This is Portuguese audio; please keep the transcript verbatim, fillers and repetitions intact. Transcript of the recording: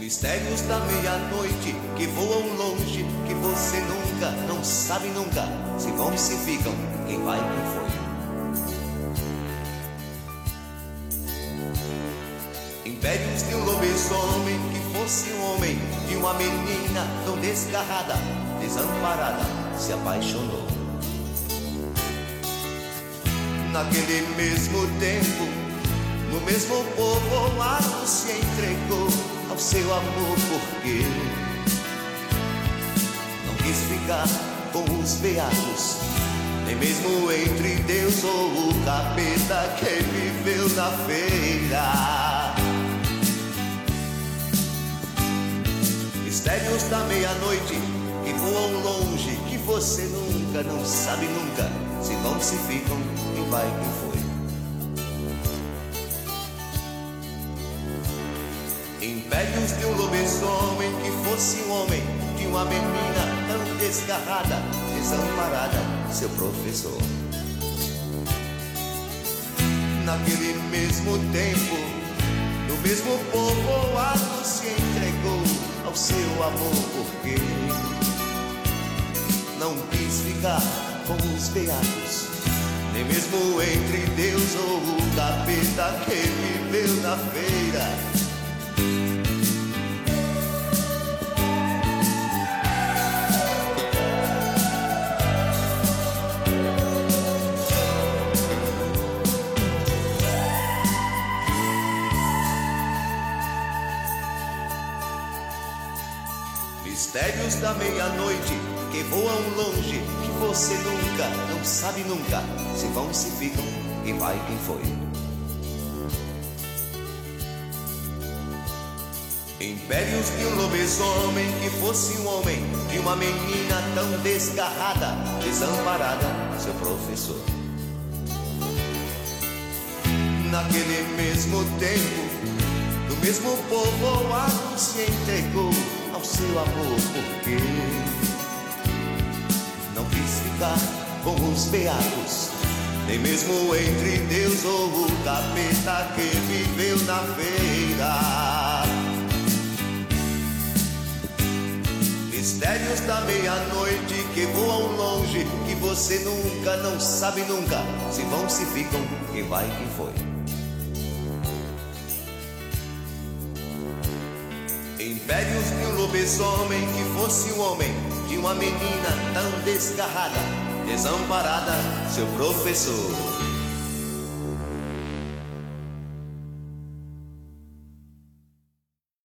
Mistérios da meia-noite que voam longe, que você nunca, não sabe nunca, se vão e se ficam, quem vai, quem foi. Impérios de um lobisomem que fosse um homem, de uma menina tão desgarrada, desamparada, se apaixonou. Naquele mesmo tempo, no mesmo povoado, se entregou ao seu amor, porque não quis ficar com os beatos, nem mesmo entre Deus ou o capeta que viveu na feira. Mistérios da meia-noite que voam longe, que você nunca, não sabe nunca, se vão, se ficam, quem vai, quem foi. Impérios de um lobisomem que fosse um homem, de uma menina tão desgarrada, desamparada, seu professor. Naquele mesmo tempo, no mesmo povoado, se entregou ao seu amor, porque não quis ficar com os beatos, nem mesmo entre Deus ou o capeta que viveu na feira. Mistérios da meia-noite que voam longe, que você nunca, não sabe nunca, se vão, se ficam, quem vai, quem foi. Impérios de um lobisomem que fosse um homem, de uma menina tão desgarrada, desamparada, seu professor. Naquele mesmo tempo, no mesmo povoado, se entregou ao seu amor, porque não quis ficar com os beatos, nem mesmo entre Deus ou o capeta que viveu na feira. Mistérios da meia-noite que voam longe, que você nunca, não sabe nunca, se vão, se ficam, quem vai, quem foi. Impérios de um lobisomem que fosse um homem, de uma menina tão desgarrada, desamparada, seu professor.